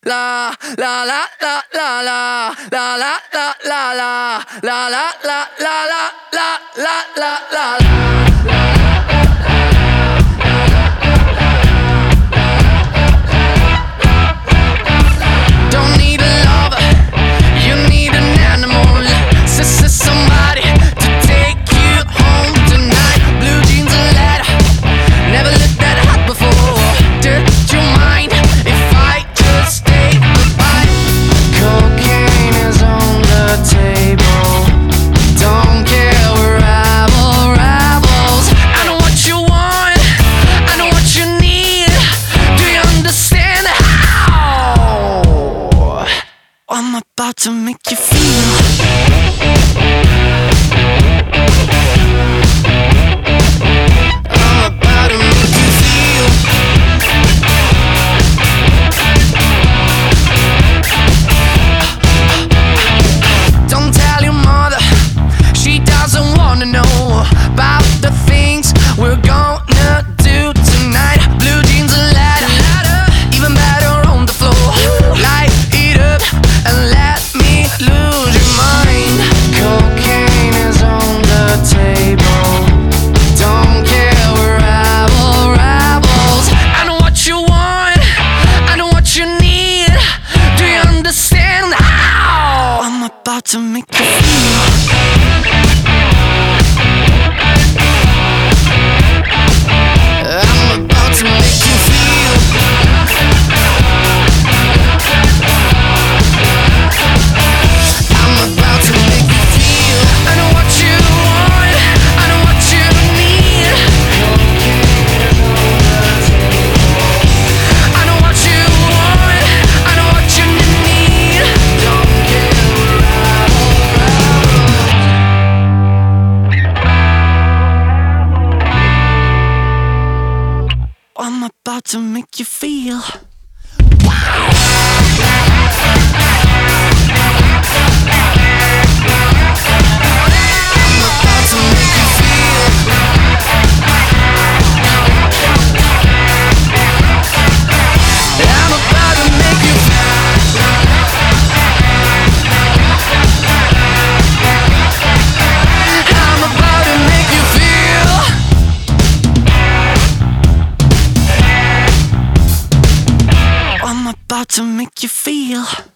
La la la la la la la la la la la la la la la la la la la la. Don't need a lover, you need an animal. Somebody to take you home tonight. Blue jeans and leather, never looked that hot before. Did you mind if I just stay goodbye? Cocaine is on the table. Don't care, we're rebels. I know what you want, I know what you need. Do you understand how I'm about to make you feel? We're gonna do tonight. Blue jeans and ladder, even better on the floor. Light it up and let me lose your mind. Cocaine is on the table. Don't care, we're rebels. I know what you want, I know what you need. Do you understand how I'm about to make you feel? I'm about to make you feel. I'm about to make you feel.